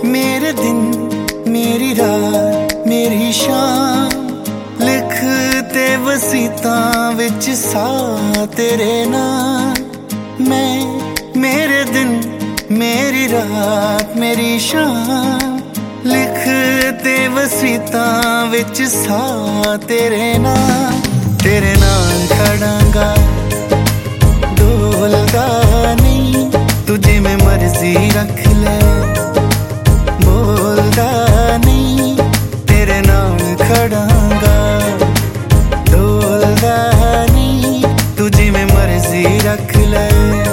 मेरे दिन मेरी रात मेरी शाम लिखते वसीतां विच सा तेरे नाम। मैं मेरे दिन मेरी रात मेरी शाम लिखते वसीतां विच सा तेरे नाम। तेरे नाल खड़ांगा डोलदा नहीं, तुझे मैं मर्जी रख ले बोलदा नहीं। तेरे नाल खड़ांगा डोलदा नहीं, तुझे मैं मर्जी रख ले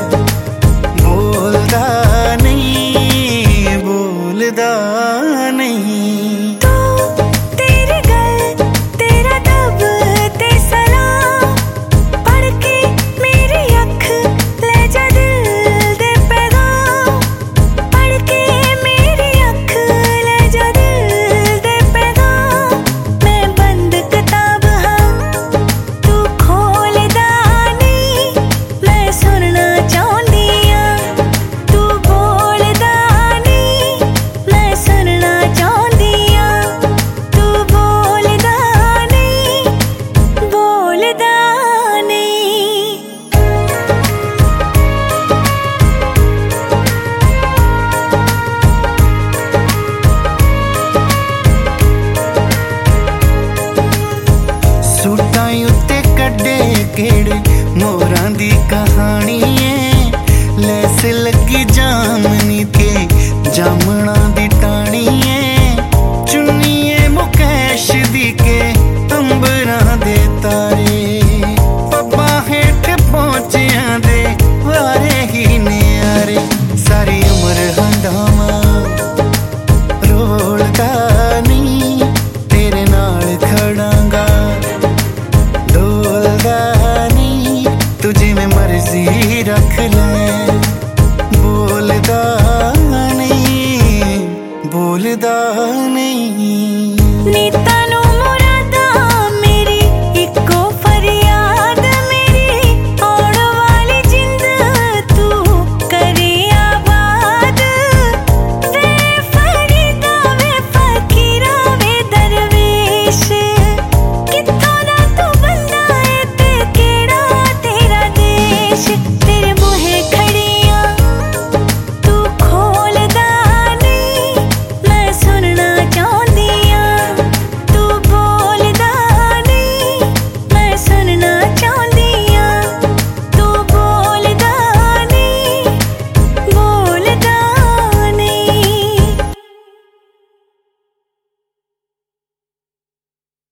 बोलदा नहीं बोलदा नहीं। केड़े मोरां दी कहानी है, लैस लगी जामनी के जामना दी टाणी है। चुन्नीए मुकैश दी के अंबरां दे तारे, पब्बा हेठ पहुंचियां दे वारे ही न्यारे। सारी उम्र हंडावा रोलदा नहीं, तेरे नाल खड़ांगा डोलदा नहीं, तुझे मैं मर्जी रख ले बोलदा नहीं बोलदा नहीं।